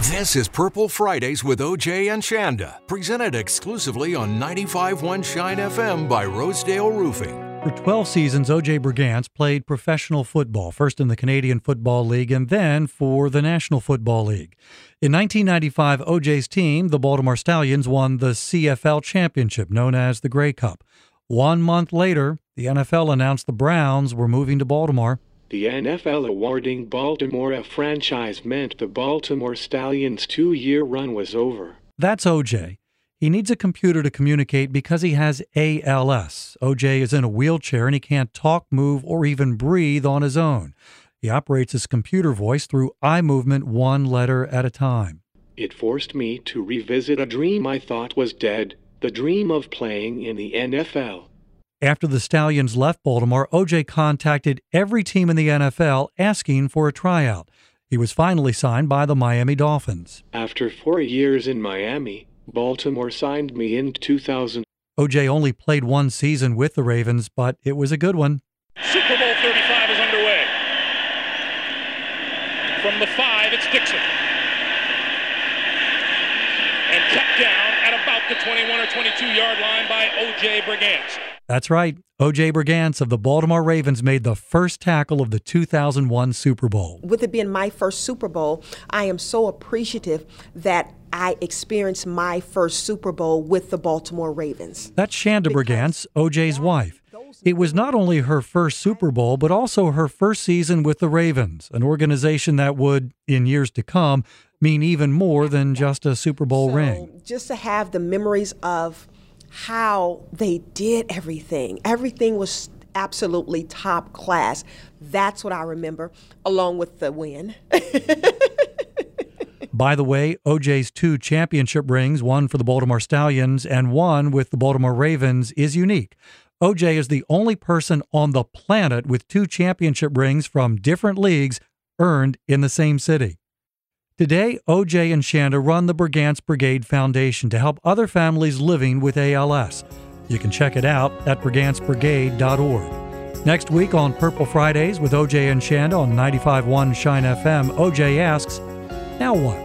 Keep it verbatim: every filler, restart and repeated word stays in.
This is Purple Fridays with O J and Shanda, presented exclusively on ninety-five point one Shine F M by Rosedale Roofing. For twelve seasons, O J Brigance played professional football, first in the Canadian Football League and then for the National Football League. In nineteen ninety-five, O J's team, the Baltimore Stallions, won the C F L championship, known as the Grey Cup. One month later, the N F L announced the Browns were moving to Baltimore. The N F L awarding Baltimore a franchise meant the Baltimore Stallions' two-year run was over. That's O J. He needs a computer to communicate because he has A L S. O J is in a wheelchair and he can't talk, move, or even breathe on his own. He operates his computer voice through eye movement one letter at a time. It forced me to revisit a dream I thought was dead, the dream of playing in the N F L. After the Stallions left Baltimore, O J contacted every team in the N F L asking for a tryout. He was finally signed by the Miami Dolphins. After four years in Miami, Baltimore signed me in two thousand. O J only played one season with the Ravens, but it was a good one. Super Bowl thirty-five is underway. From the five, it's Dixon. And kept down at about the twenty-one or twenty-two yard line by O J Brigance. That's right. O J Brigance of the Baltimore Ravens made the first tackle of the two thousand one Super Bowl. With it being my first Super Bowl, I am so appreciative that I experienced my first Super Bowl with the Baltimore Ravens. That's Shanda Brigance, O J's wife. It was not only her first Super Bowl, but also her first season with the Ravens, an organization that would, in years to come, mean even more than just a Super Bowl so, ring. Just to have the memories of how they did everything. Everything was absolutely top class. That's what I remember, along with the win. By the way, O J's two championship rings, one for the Baltimore Stallions and one with the Baltimore Ravens, is unique. O J is the only person on the planet with two championship rings from different leagues earned in the same city. Today, O J and Shanda run the Brigance Brigade Foundation to help other families living with A L S. You can check it out at brigance brigade dot org. Next week on Purple Fridays with O J and Shanda on ninety-five point one Shine F M, O J asks, now what?